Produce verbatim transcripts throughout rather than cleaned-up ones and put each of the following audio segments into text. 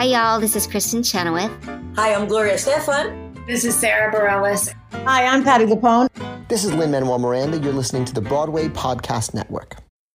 Hi, y'all. This is Kristen Chenoweth. Hi, I'm Gloria Stefan. This is Sarah Bareilles. Hi, I'm Patti LuPone. This is Lin-Manuel Miranda. You're listening to the Broadway Podcast Network.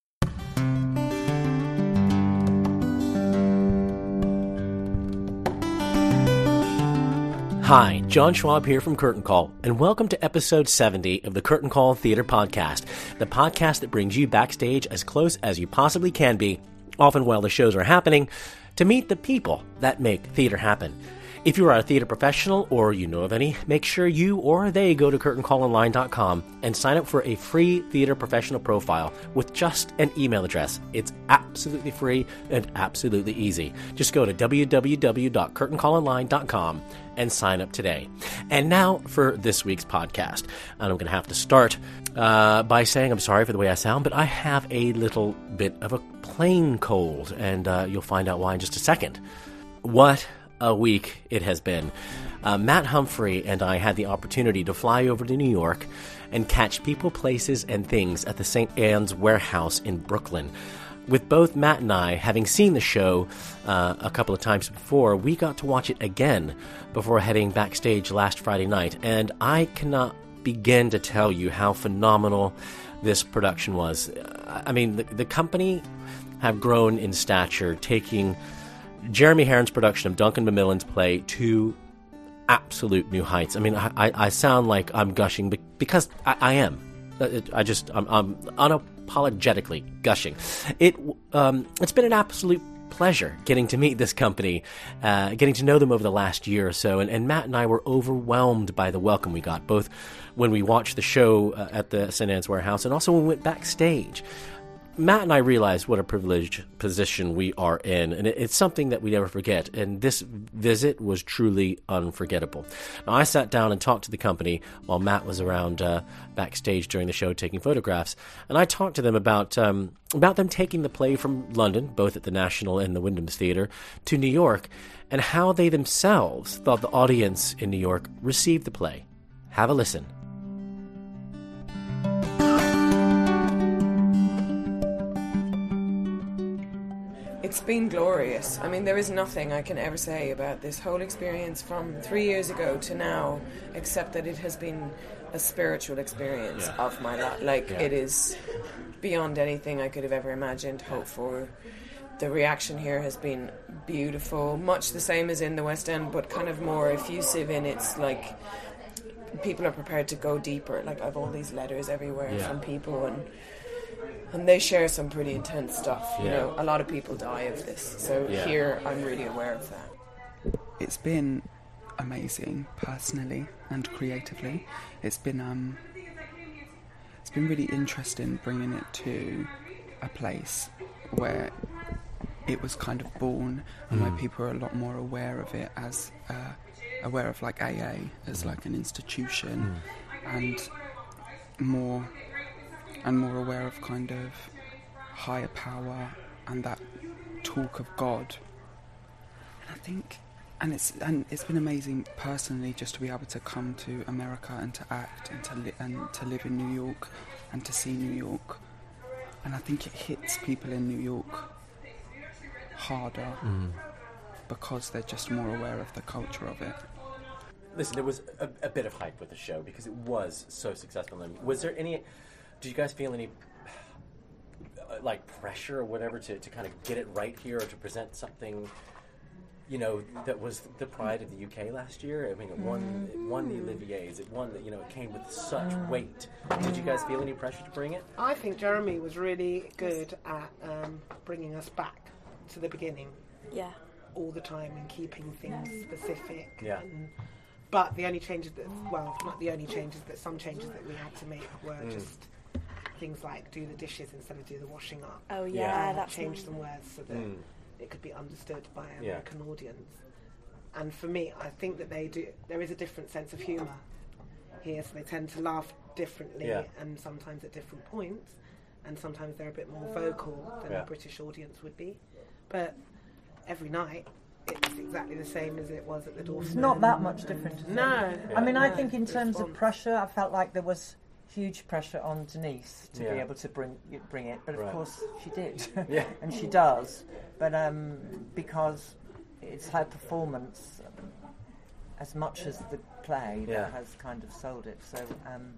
Hi, John Schwab here from Curtain Call, and welcome to episode seventy of the Curtain Call Theater Podcast, the podcast that brings you backstage as close as you possibly can be, often while the shows are happening, to meet the people that make theater happen. If you are a theater professional or you know of any, make sure you or they go to curtain call online dot com and sign up for a free theater professional profile with just an email address. It's absolutely free and absolutely easy. Just go to w w w dot curtain call online dot com and sign up today. And now for this week's podcast. And I'm going to have to start uh, by saying I'm sorry for the way I sound, but I have a little bit of a plain cold, and uh, you'll find out why in just a second. What a week it has been. Uh, Matt Humphrey and I had the opportunity to fly over to New York and catch people, places, and things at the Saint Anne's Warehouse in Brooklyn. With both Matt and I having seen the show uh, a couple of times before, we got to watch it again before heading backstage last Friday night, and I cannot begin to tell you how phenomenal this production was. I mean, the, the company have grown in stature, taking Jeremy Herron's production of Duncan Macmillan's play to absolute new heights. I mean, I, I sound like I'm gushing because I, I am. I just, I'm, I'm unapologetically gushing. It, um, it's been an absolute pleasure getting to meet this company, uh, getting to know them over the last year or so, and, and Matt and I were overwhelmed by the welcome we got, both when we watched the show uh, at the Saint Anne's Warehouse and also when we went backstage. Matt and I realized what a privileged position we are in, and it's something that we never forget, and this visit was truly unforgettable. Now, I sat down and talked to the company while Matt was around uh, backstage during the show taking photographs, and I talked to them about um, about them taking the play from London, both at the National and the Wyndham's Theatre, to New York, and how they themselves thought the audience in New York received the play. Have a listen. It's been glorious. I mean, there is nothing I can ever say about this whole experience from three years ago to now, except that it has been a spiritual experience yeah. of my life. Like, yeah. It is beyond anything I could have ever imagined, hoped for. The reaction here has been beautiful, much the same as in the West End, but kind of more effusive in its, like, people are prepared to go deeper. Like, I have all these letters everywhere yeah. from people, and And they share some pretty intense stuff. You yeah. know, a lot of people die of this. So yeah. here, I'm really aware of that. It's been amazing, personally and creatively. It's been um, it's been really interesting bringing it to a place where it was kind of born, and mm. where people are a lot more aware of it as uh, aware of like A A as like an institution, mm. and more. and more aware of kind of higher power and that talk of God. And I think, and it's and it's been amazing personally just to be able to come to America and to act and to li- and to live in New York and to see New York. And I think it hits people in New York harder mm. because they're just more aware of the culture of it. Listen, there was a, a bit of hype with the show because it was so successful. Was there any... Do you guys feel any, uh, like, pressure or whatever to, to kind of get it right here or to present something, you know, that was the pride of the U K last year? I mean, it won, it won the Olivier's. It won, the, you know, it came with such weight. Did you guys feel any pressure to bring it? I think Jeremy was really good at um, bringing us back to the beginning. Yeah. All the time and keeping things specific. Yeah. And, but the only changes that, well, not the only changes, but some changes that we had to make were mm. just... things like do the dishes instead of do the washing up. Oh yeah, yeah. that's change nice. some words so that mm. it could be understood by an American yeah. audience. And for me, I think that they do. There is a different sense of humour here, so they tend to laugh differently, yeah. and sometimes at different points, and sometimes they're a bit more vocal than yeah. a British audience would be. But every night, it's exactly the same as it was at the Dorset. It's not that much different. No, yeah. I mean, no. I think in terms Response. of pressure, I felt like there was huge pressure on Denise to yeah. be able to bring bring it, but of right. course she did, yeah. and she does. But um, because it's her performance um, as much as the play Yeah. that has kind of sold it. So, um,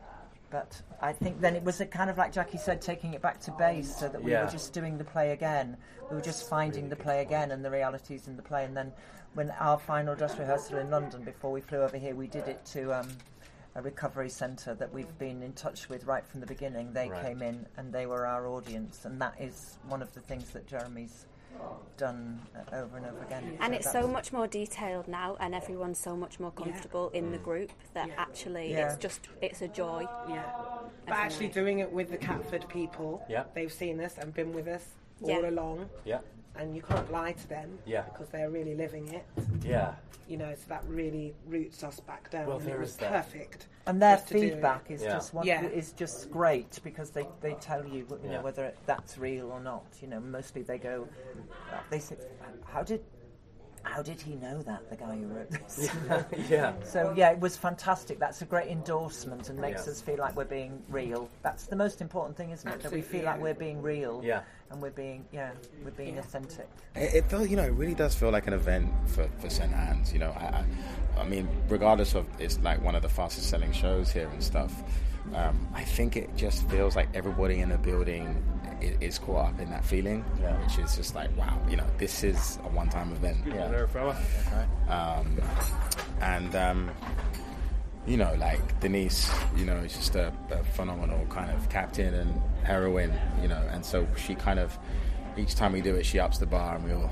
but I think then it was a kind of like Jackie said, taking it back to base, so that we Yeah. were just doing the play again. We were just finding the play again and the realities in the play. And then when our final dress rehearsal in London, before we flew over here, we did it to um, a recovery centre that we've been in touch with right from the beginning. They Right. came in and they were our audience, and that is one of the things that Jeremy's done uh, over and over again. And So it's so that's- much more detailed now, and everyone's so much more comfortable in the group that Yeah. actually Yeah. it's just it's a joy. Yeah. But actually doing it with the Catford people, Yeah. they've seen us and been with us all Yeah. along, Yeah. and you can't lie to them Yeah. because they're really living it. Yeah. You know, so that really roots us back down. Well, and it there was is that. perfect. And their just to do it. feedback is Yeah. just one, Yeah. is just great, because they, they tell you, you know, Yeah. whether it, that's real or not. You know, mostly they go, they say, how did how did he know that, the guy who wrote this? You know? Yeah. So yeah, it was fantastic. That's a great endorsement and makes Yeah. us feel like we're being real. That's the most important thing, isn't it? That we feel Absolutely, like yeah. we're being real. Yeah. And we're being, yeah, we're being authentic. It, it felt, you know, it really does feel like an event for, for Saint Anne's. You know, I, I, I mean, regardless of it's like one of the fastest selling shows here and stuff, um, I think it just feels like everybody in the building is, is caught up in that feeling, Yeah. which is just like, wow, you know, this is a one-time event. Yeah. Um, and um, you know, like Denise, you know, is just a, a phenomenal kind of captain and heroine, you know, and so she kind of, each time we do it, she ups the bar, and we all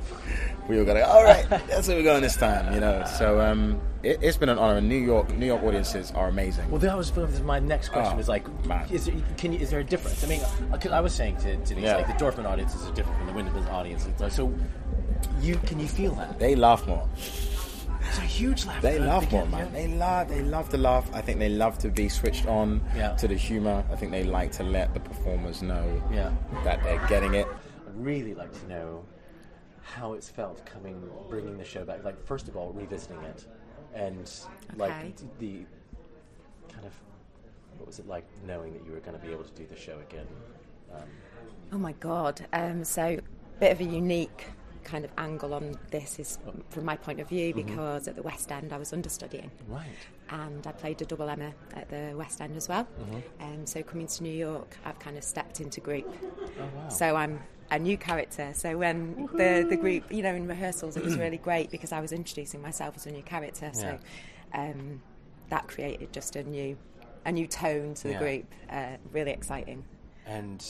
we all gotta, all right, that's where we're going this time, you know. So um, it, it's been an honor. And New York, New York audiences are amazing. Well, that was my next question. Oh, was like, man. is there, can you, is there a difference? I mean, because I was saying to, to these, Yeah. like the Dorfman audiences are different from the Wyndham audiences. So, you can you feel that? They laugh more. It's a huge laugh. They at the laugh more, beginning, man. They love, they love to laugh. I think they love to be switched on Yeah. to the humour. I think they like to let the performers know Yeah. that they're getting it. I'd really like to know how it's felt coming, bringing the show back. Like, first of all, revisiting it, and like Okay. the kind of what was it like knowing that you were going to be able to do the show again? Um, Oh my God. Um, so, bit of a unique kind of angle on this is from my point of view, because at the West End I was understudying. right. And I played a double Emma at the West End as well. Um, so coming to New York, I've kind of stepped into group. Oh wow. So I'm a new character. So when the, the group, you know, in rehearsals, it was really great because I was introducing myself as a new character. So um, that created just a new a new tone to the Yeah. group. Uh, really exciting. And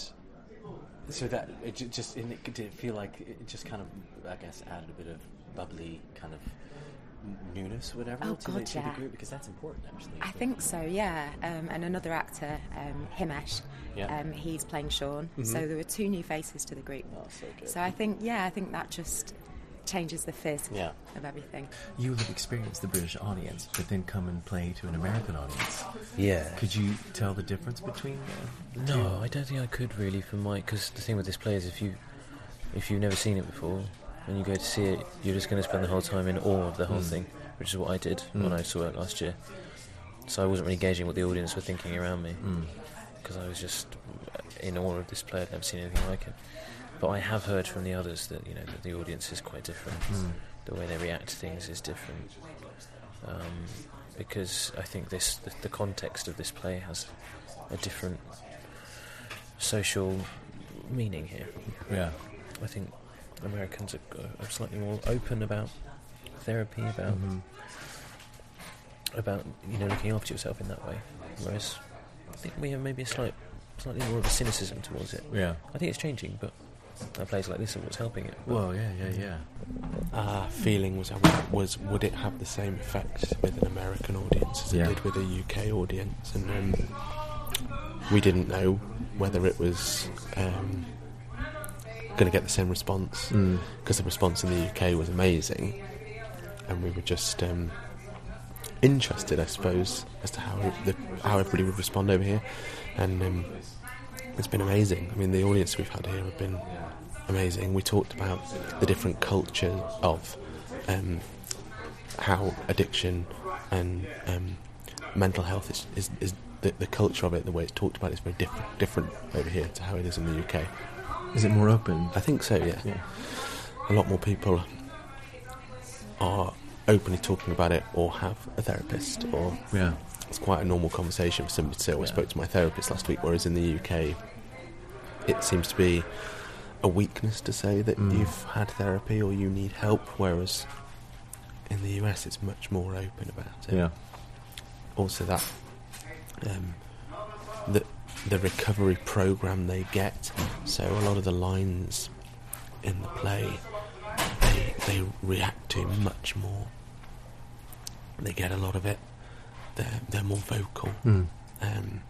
so that it ju- just and it, did it feel like it just kind of, I guess, added a bit of bubbly kind of newness, or whatever, Oh, to, the, God, to the yeah. group, because that's important, actually. I think so, yeah. Um, and another actor, um, Himesh, Yeah. um, he's playing Sean. So there were two new faces to the group. Oh, so good. So I think, yeah, I think that just changes the fizz Yeah. of everything. You have experienced the British audience, but then come and play to an American audience. Yeah. Could you tell the difference between uh, the two? No, I don't think I could really for my... Because the thing with this play is if, you, if you've never seen it before, and you go to see it, you're just going to spend the whole time in awe of the whole Mm. thing, which is what I did Mm. when I saw it last year. So I wasn't really gauging what the audience were thinking around me, Mm. because I was just in awe of this play. I'd never seen anything like it. But I have heard from the others that, you know, that the audience is quite different. Mm. The way they react to things is different. Um, because I think this the, the context of this play has a different social meaning here. Yeah. I think Americans are, are slightly more open about therapy, about Mm-hmm. about you know looking after yourself in that way, whereas I think we have maybe a slight, slightly more of a cynicism towards it. Yeah. I think it's changing, but a place like this is what's helping it. But Well, yeah, yeah, yeah. Our feeling was, was would it have the same effect with an American audience as Yeah. it did with a U K audience, and um, we didn't know whether it was um, going to get the same response, Mm. because the response in the U K was amazing, and we were just um, interested, I suppose, as to how the, how everybody would respond over here, and um, it's been amazing. I mean, the audience we've had here have been amazing. We talked about the different cultures of um, how addiction and um, mental health is, is, is the, the culture of it, the way it's talked about is very different different over here to how it is in the U K. Is it more open? I think so, yeah. Yeah. A lot more people are openly talking about it or have a therapist, or yeah. it's quite a normal conversation for somebody to say, oh, I spoke to my therapist last week, whereas in the U K it seems to be a weakness to say that mm. you've had therapy or you need help, whereas in the U S it's much more open about it. Yeah. Also that um, the, the recovery program they get, so a lot of the lines in the play they, they react to much more. They get a lot of it. They're, they're more vocal. Mm. Um,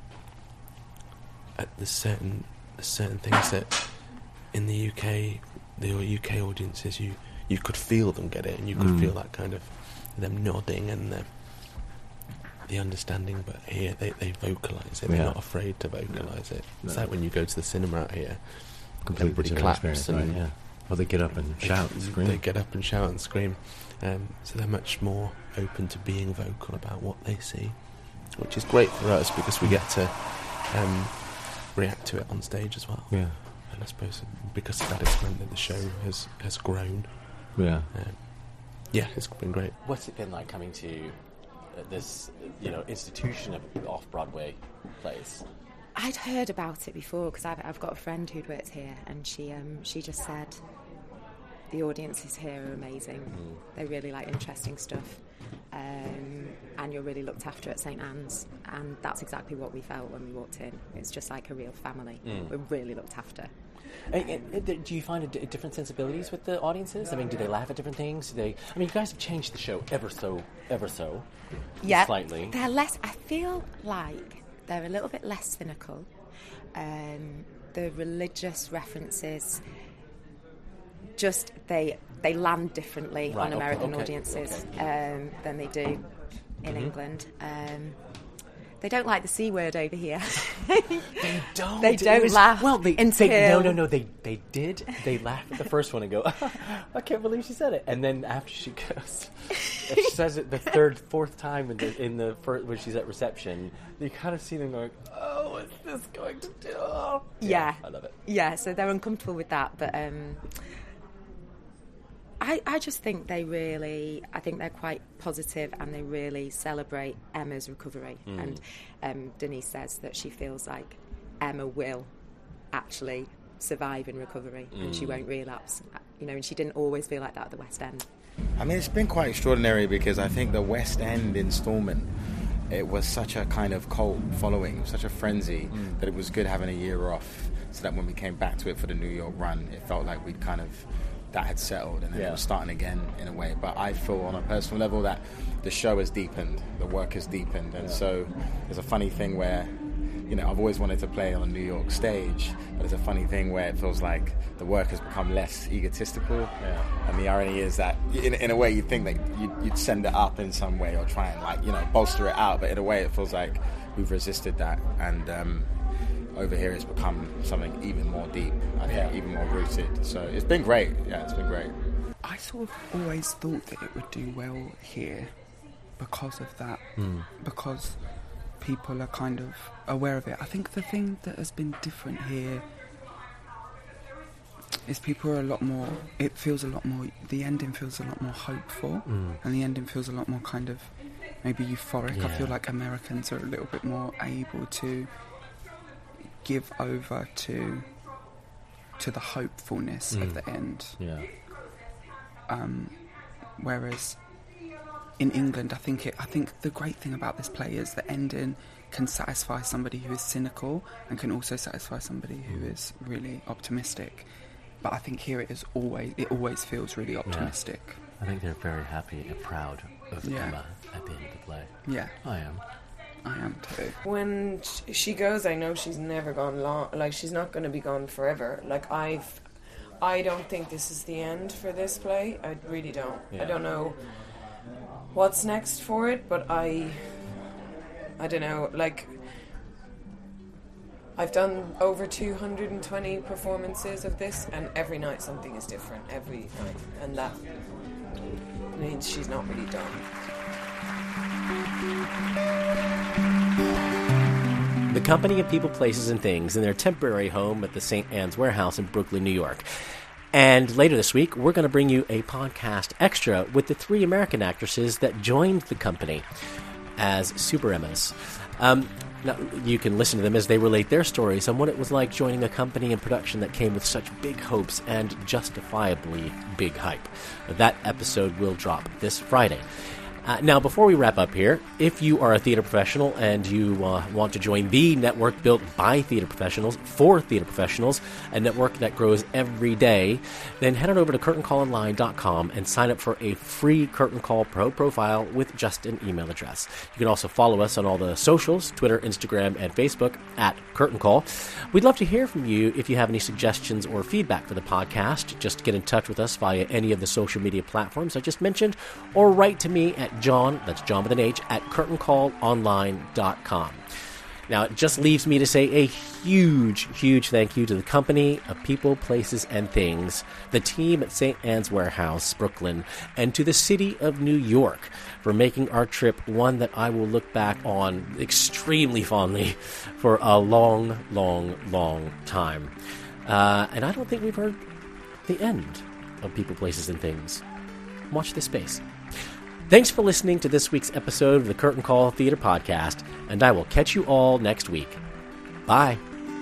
at the certain there's certain things that in the U K, the U K audiences, you you could feel them get it, and you could mm. feel that kind of them nodding and the the understanding. But here, they, they vocalise it. They're yeah. not afraid to vocalise no. it. It's no. like when you go to the cinema out here, completely everybody claps and right, yeah. Well, they get up and they, shout and scream. They get up and shout and scream. Um, so they're much more open to being vocal about what they see, which is great for us because we get to um, react to it on stage as well. Yeah. And I suppose because of that, it's meant that the show has, has grown. Yeah. Um, yeah, it's been great. What's it been like coming to uh, this, you know, institution of off-Broadway plays? I'd heard about it before because I've, I've got a friend who'd worked here, and she um, she just said the audiences here are amazing. Mm. They really like interesting stuff, um, and you're really looked after at St Anne's, and that's exactly what we felt when we walked in. It's just like a real family. Mm. We're really looked after. And, and, and do you find a d- different sensibilities with the audiences? I mean, do they laugh at different things? Do they? I mean, you guys have changed the show ever so, ever so, yeah, slightly. They're less. I feel like they're a little bit less cynical. Um, the religious references, just they they land differently right, on American okay, audiences okay. Um, than they do in mm-hmm. England. Um, They don't like the C word over here. They don't. They don't was, laugh. Well, they, until... they no no no they they did. They laugh at the first one and go, I can't believe she said it. And then after she goes, if she says it the third, fourth time in the in the first, when she's at reception, you kind of see them going, oh, what's this going to do? Yeah, yeah, I love it. Yeah, so they're uncomfortable with that, but. Um, I, I just think they really, I think they're quite positive and they really celebrate Emma's recovery. Mm. And um, Denise says that she feels like Emma will actually survive in recovery mm. and she won't relapse. You know, and she didn't always feel like that at the West End. I mean, it's been quite extraordinary because I think the West End installment, it was such a kind of cult following, such a frenzy, mm. that it was good having a year off so that when we came back to it for the New York run, it felt like we'd kind of... that had settled and then yeah. it was starting again in a way. But I feel on a personal level that the show has deepened, the work has deepened, and yeah. so there's a funny thing where, you know, I've always wanted to play on a New York stage, but there's a funny thing where it feels like the work has become less egotistical, yeah. and the irony is that in, in a way you'd think that you'd, you'd send it up in some way or try and, like, you know, bolster it out, but in a way it feels like we've resisted that, and um over here it's become something even more deep, I think, yeah. even more rooted. So it's been great. Yeah, it's been great. I sort of always thought that it would do well here because of that, mm. because people are kind of aware of it. I think the thing that has been different here is people are a lot more, it feels a lot more, the ending feels a lot more hopeful, mm. and the ending feels a lot more kind of maybe euphoric. Yeah. I feel like Americans are a little bit more able to give over to to the hopefulness mm. of the end. Yeah. Um, whereas in England, I think it. I think the great thing about this play is the ending can satisfy somebody who is cynical and can also satisfy somebody who mm. is really optimistic. But I think here it is always. It always feels really optimistic. Yeah. I think they're very happy and proud of yeah. Emma at the end of the play. Yeah, I am. I am too. When she goes, I know she's never gone long. Like, she's not going to be gone forever. Like, I've, I don't think this is the end for this play. I really don't. Yeah. I don't know what's next for it, but I, I don't know. Like, I've done over two hundred twenty performances of this, and every night something is different. Every night, and that means she's not really done. The company of people, places, and things in their temporary home at the Saint Anne's Warehouse in Brooklyn, New York. And later this week, we're going to bring you a podcast extra with the three American actresses that joined the company as Super Emmas. Um, now, you can listen to them as they relate their stories on what it was like joining a company and production that came with such big hopes and justifiably big hype. That episode will drop this Friday. Uh, now, before we wrap up here, if you are a theater professional and you uh, want to join the network built by theater professionals for theater professionals, a network that grows every day, then head on over to curtain call online dot com and sign up for a free Curtain Call Pro profile with just an email address. You can also follow us on all the socials, Twitter, Instagram, and Facebook at Curtain Call. We'd love to hear from you if you have any suggestions or feedback for the podcast. Just get in touch with us via any of the social media platforms I just mentioned, or write to me at John, that's John with an H, at curtain call online dot com. Now, it just leaves me to say a huge, huge thank you to the company of People, Places, and Things, the team at Saint Anne's Warehouse, Brooklyn, and to the city of New York for making our trip one that I will look back on extremely fondly for a long, long, long time. Uh, and I don't think we've heard the end of People, Places, and Things. Watch this space. Thanks for listening to this week's episode of the Curtain Call Theater Podcast, and I will catch you all next week. Bye.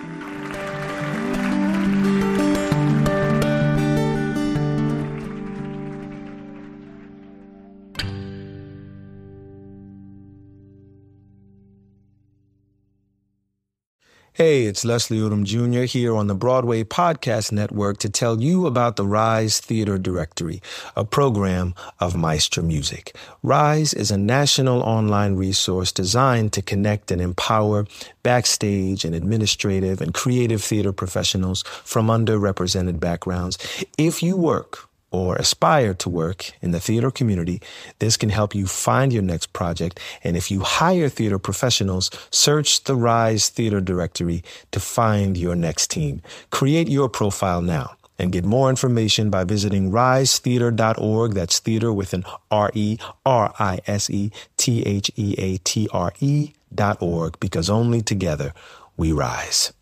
Hey, it's Leslie Odom Junior here on the Broadway Podcast Network to tell you about the Rise Theater Directory, a program of Maestra Music. Rise is a national online resource designed to connect and empower backstage and administrative and creative theater professionals from underrepresented backgrounds. If you work or aspire to work in the theater community, this can help you find your next project. And if you hire theater professionals, search the Rise Theater Directory to find your next team. Create your profile now and get more information by visiting rise theater dot org. That's theater with an R E, R I S E, T H E A T R E dot org, because only together we rise.